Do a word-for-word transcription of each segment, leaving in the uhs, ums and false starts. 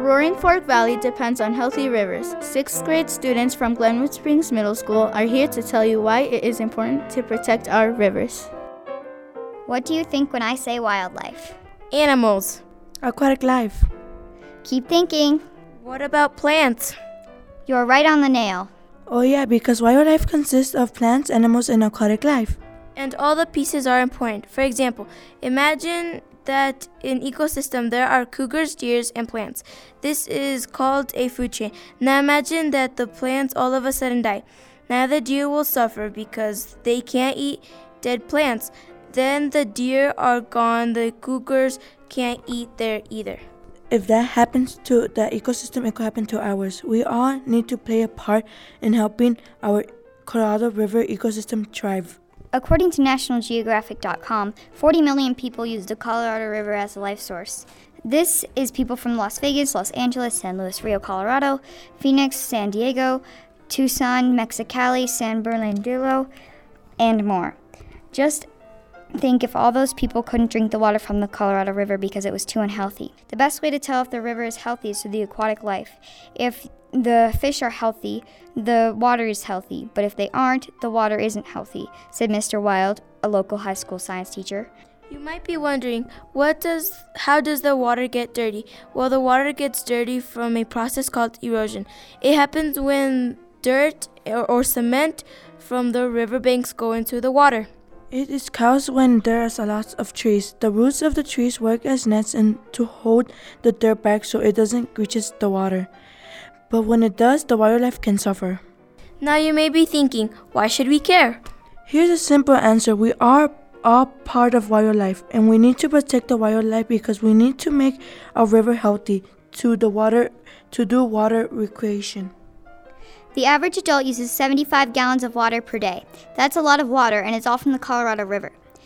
Roaring Fork Valley depends on healthy rivers. Sixth grade students from Glenwood Springs Middle School are here to tell you why it is important to protect our rivers. What do you think when I say wildlife? Animals. Aquatic life. Keep thinking. What about plants? You're right on the nail. Oh yeah, because wildlife consists of plants, animals, and aquatic life. And all the pieces are important. For example, imagine that in ecosystem there are cougars, deers, and plants. This is called a food chain. Now imagine that the plants all of a sudden die. Now the deer will suffer because they can't eat dead plants. Then the deer are gone, the cougars can't eat there either. If that happens to the ecosystem, it could happen to ours. We all need to play a part in helping our Colorado River ecosystem thrive. According to National Geographic dot com, forty million people use the Colorado River as a life source. This is people from Las Vegas, Los Angeles, San Luis Rio, Colorado, Phoenix, San Diego, Tucson, Mexicali, San Bernardino, and more. Just think if all those people couldn't drink the water from the Colorado River because it was too unhealthy. The best way to tell if the river is healthy is through the aquatic life. If the fish are healthy, the water is healthy, but if they aren't, the water isn't healthy, said Mister Wild, a local high school science teacher. You might be wondering, what does, how does the water get dirty? Well, the water gets dirty from a process called erosion. It happens when dirt or, or cement from the riverbanks go into the water. It is caused when there is a lot of trees. The roots of the trees work as nets and to hold the dirt back so it doesn't reach the water. But when it does, the wildlife can suffer. Now you may be thinking, why should we care? Here's a simple answer. We are all part of wildlife, and we need to protect the wildlife because we need to make our river healthy to the water to do water recreation. The average adult uses seventy-five gallons of water per day. That's a lot of water, and it's all from the Colorado River.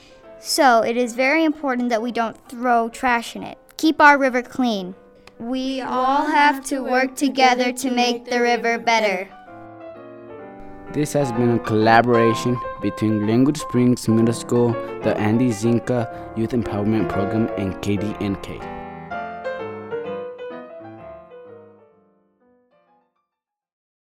So it is very important that we don't throw trash in it. Keep our river clean. We all have to work together to make the river better. This has been a collaboration between Glenwood Springs Middle School, the Andy Zinka Youth Empowerment Program, and K D N K.